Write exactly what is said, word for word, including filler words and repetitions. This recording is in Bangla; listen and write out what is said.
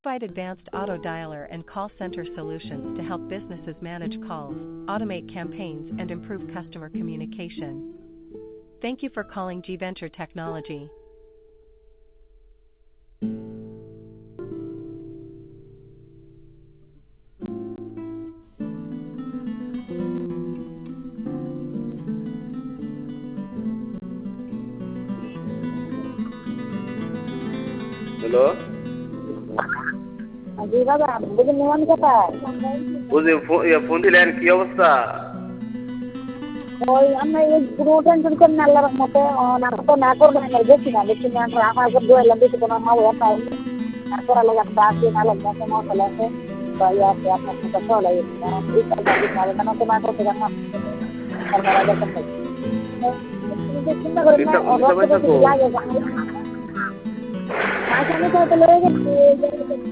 Provide advanced auto dialer and call center solutions to help businesses manage calls, automate campaigns, and improve customer communication. Thank you for calling G Venture Technology. Hello জি বাবা, বুঝি মেহমান কোথায়? বুঝি ফো- ইয়ে, ফোন দিলেন কি অবস্থা? ওই আমরা এই পুরো টেনশন করেন না, আল্লাহর রহমতে না তো না করবেন না, বেশি না বেশি না আমরা আমার উপর দোয়াইলাম বেশি কোনো মা হয়ে পাই তারপর আলো একটা আছে না লাগবে আছে মশলা আছে বা ইয়ে আছে আপনার সাথে চলে এই কাজটা দিন না কেন তো না করতে জানা তারপর আগে করতে চিন্তা করেন না লিসা ও লিসা রক্ত ভাই বেশি থাকো লাগে মাঝে আমি তো লয়ে গেছি